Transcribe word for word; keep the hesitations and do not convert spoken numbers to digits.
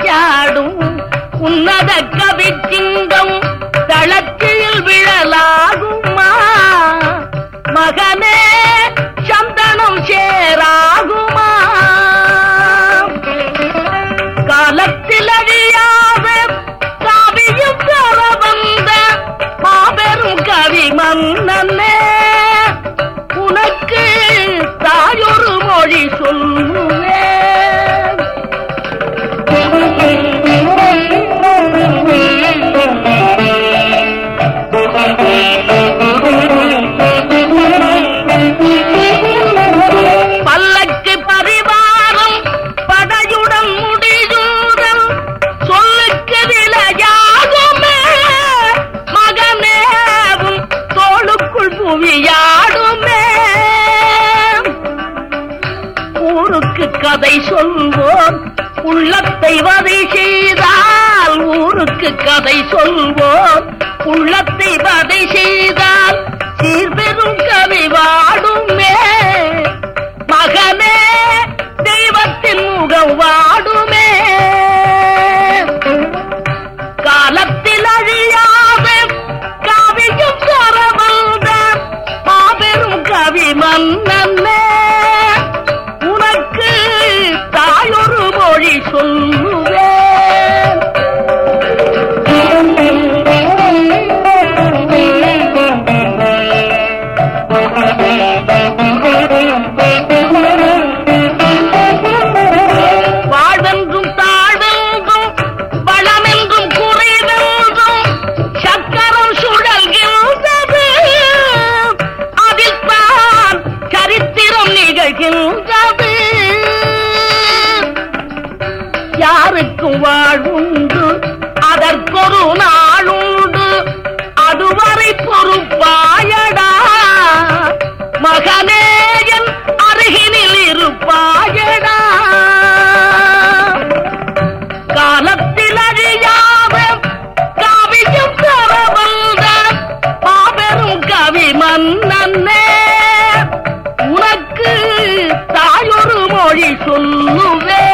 விளையாடும் உன்னத கவிச்சிங்கம் தளத்தில் விழலாகுமா மகனே சந்தனம் சேராகுமா காலத்தில் அழியாத காவியும் தர வந்த மாபெரும் கவி மன்னனே உனக்கு தாயொரு மொழி சொல்லுவே பல்லக்கு பரிவாரம் படையுடன் முடிதூதல் சொல்லுக்கு விளையாடுமே மகனேவும் தோளுக்குள் புவியாடுமே ஊருக்கு கதை சொல்வோம் உள்ளத்தை வதை செய்தால் ஊருக்கு கதை சொல்வோம் உள்ளத்தை வதை செய்தால் சீர்பெரும் கவி வாடுமே மகனே தெய்வத்தின் முகம் வாடுமே காலத்தில் அழியாத காவியும் கரவந்த மாபெரும் கவி மன்னனே உனக்கு தாயொரு மொழி சொல்லுவே வாழ்வென்றும் தாழ்வென்றும் வளமென்றும் குறைவென்றும் சக்கரம் சுழல்கின்றது அதில் தான் சரித்திரம் நிகழ்கின்றது யாருக்கும் வாழ்வுண்டு அதற்கொரு நாளுண்டு அதுவரை பொறுப்பாயடா மகனேயன் அருகினில் இருப்பாயடா காலத்தில் அழியாத காவியும் தர வந்த மாபெரும் கவி மன்னனே உனக்கு தாயொரு மொழி சொல்லுவே